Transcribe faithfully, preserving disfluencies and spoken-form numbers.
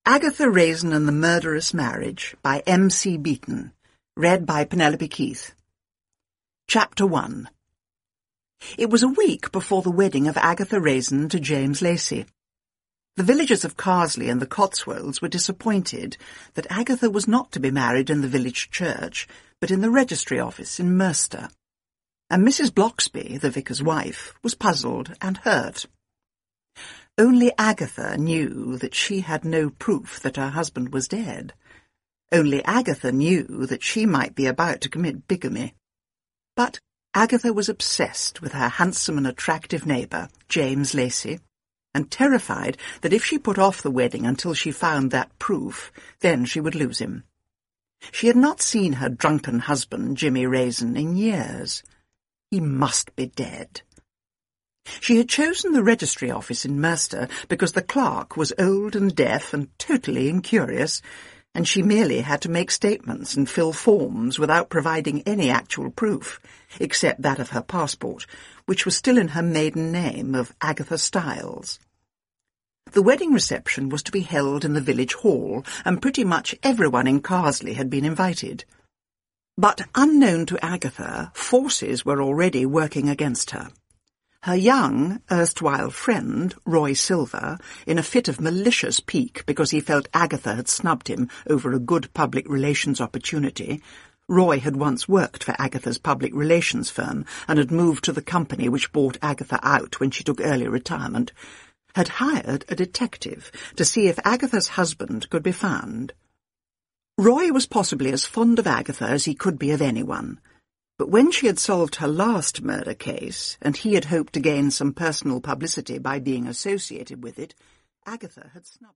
Agatha Raisin and the Murderous Marriage by M C Beaton. Read by Penelope Keith. Chapter one. It was a week before the wedding of Agatha Raisin to James Lacey. The villagers of Carsley and the Cotswolds were disappointed that Agatha was not to be married in the village church, but in the registry office in Merster. And Missus Blocksby, the vicar's wife, was puzzled and hurt. Only Agatha knew that she had no proof that her husband was dead. Only Agatha knew that she might be about to commit bigamy. But Agatha was obsessed with her handsome and attractive neighbour, James Lacey, and terrified that if she put off the wedding until she found that proof, then she would lose him. She had not seen her drunken husband, Jimmy Raisin, in years. He must be dead. She had chosen the registry office in Merster because the clerk was old and deaf and totally incurious, and she merely had to make statements and fill forms without providing any actual proof, except that of her passport, which was still in her maiden name of Agatha Styles. The wedding reception was to be held in the village hall, and pretty much everyone in Carsley had been invited. But unknown to Agatha, forces were already working against her. Her young, erstwhile friend, Roy Silver, in a fit of malicious pique because he felt Agatha had snubbed him over a good public relations opportunity — Roy had once worked for Agatha's public relations firm and had moved to the company which bought Agatha out when she took early retirement — had hired a detective to see if Agatha's husband could be found. Roy was possibly as fond of Agatha as he could be of anyone. But when she had solved her last murder case, and he had hoped to gain some personal publicity by being associated with it, Agatha had snubbed